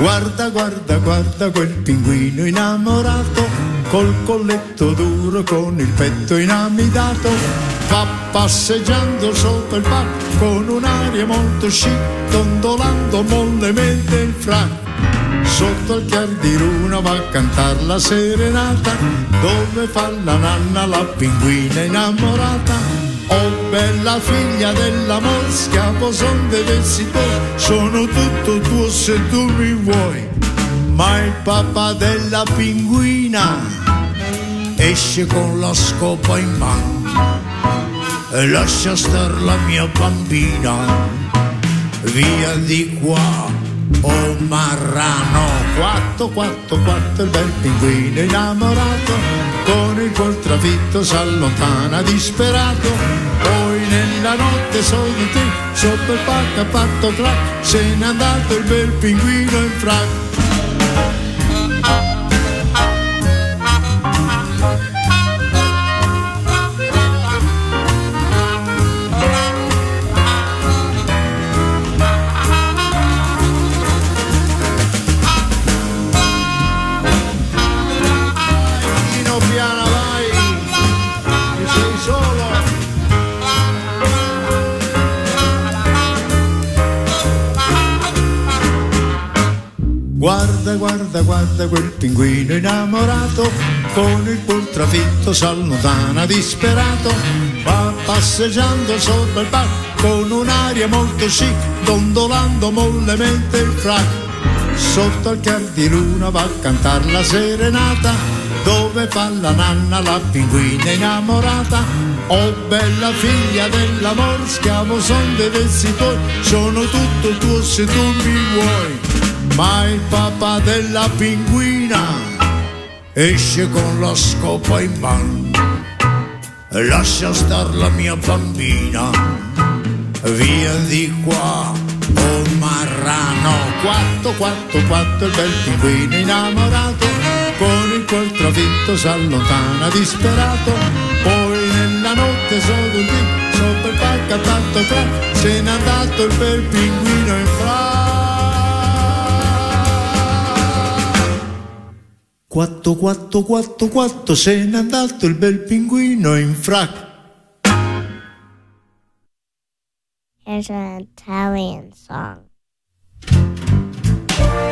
Guarda, guarda, guarda quel pinguino innamorato, col colletto duro, con il petto inamidato, va passeggiando sopra il parco con un'aria molto chic, dondolando mollemente il frac. Sotto il chiar di luna va a cantar la serenata, dove fa la nanna la pinguina innamorata. Oh bella figlia dell'amor, schiavo son dei versi tuoi, sono tutto tuo se tu mi vuoi. Ma il papà della pinguina esce con la scopa in mano e lascia star la mia bambina. Via di qua, oh marrano. Quatto, quatto, quatto, il bel pinguino innamorato, con il col trafitto s'allontana disperato. Poi nella notte solo te, sopra il palco ha fatto clac, se n'è andato il bel pinguino in frac. Guarda, guarda, guarda quel pinguino innamorato, con il cuor trafitto s'allontana disperato, va passeggiando sopra il bar con un'aria molto chic, dondolando mollemente il frac. Sotto al chiar di luna va a cantar la serenata, dove fa la nanna la pinguina innamorata. Oh bella figlia dell'amor, schiavo son dei versi tuoi, sono tutto tuo se tu mi vuoi. Ma il papà della pinguina esce con la scopa in mano e lascia star la mia bambina. Via di qua, oh marrano. Quatto, quatto, quatto, il bel pinguino innamorato, con il cuor trafitto s'allontana disperato. Poi nella notte solo lì, sopra il palco ha fatto crack, se n'è andato il bel pinguino in frac. Quatto, quatto, quatto, quatto, se n'è andato il bel pinguino in frac. Here's an Italian song.